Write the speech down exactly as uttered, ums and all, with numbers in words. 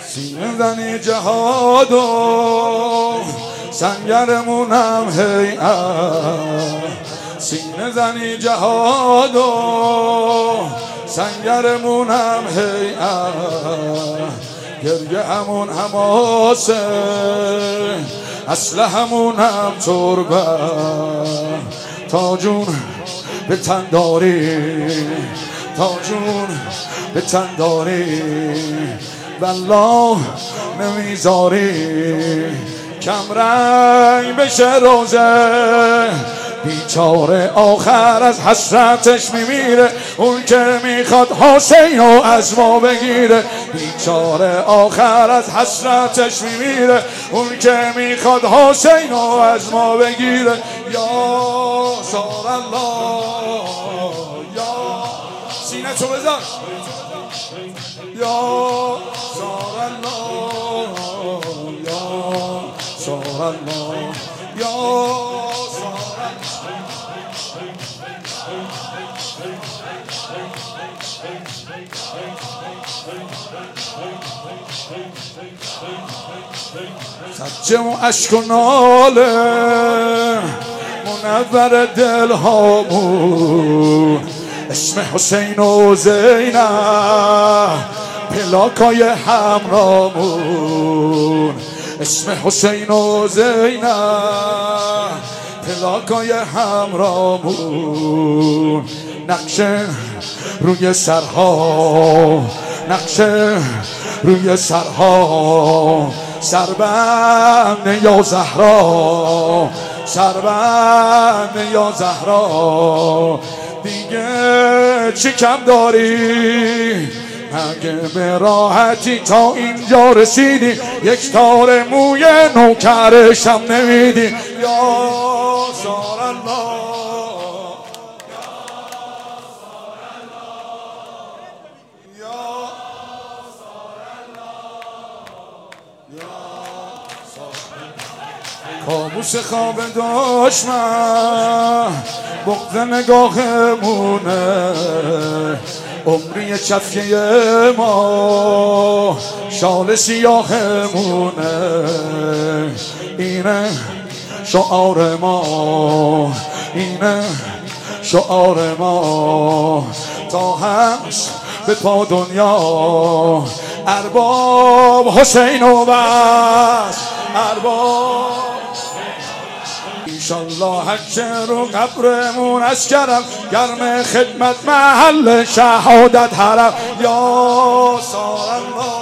سینه زنی جهاد و سنگرمونم هیئت، سینه زنی جهاد و سنگرمونم هیئت، گریه همون حماسه اسلحه همونم تربه، تا جون به تنداری، تا جون به تنداری، والله نمیذاری کم رنگ بشه روزه. بیچاره آخر از حسرتش میمیره، اون که میخواد حسین رو از ما بگیره. بیچاره آخر از حسرتش میمیره، اون که میخواد حسین رو از ما بگیره. یا سار الله، یا سینه تو بزن، یا سار الله، یا سار الله، یا سجم و عشق و ناله منور دل هامون، اسم حسین و زینب پلاکای همرامون، اسم حسین و زینب پلاکای همرامون. نقشه روی سرها، نقشه روی سرها، سربند یا زهرا، سربند یا زهرا. دیگه چی کم داری؟ مگه به راحتی تا اینجا رسیدی؟ یک تار موی نوکرشم نمیدی؟ یا سار الله، کابوس خواب دشمن بغض نگاهمونه، عمری چفیه ما شال سیاهمونه. اینه شعار ما، اینه شعار ما، تا هست به پا دنیا ارباب حسین و بس، ارباب. انشالله حج رو قبرمون از کرم، گرم خدمت محل شهادت حرم. یا سار الله،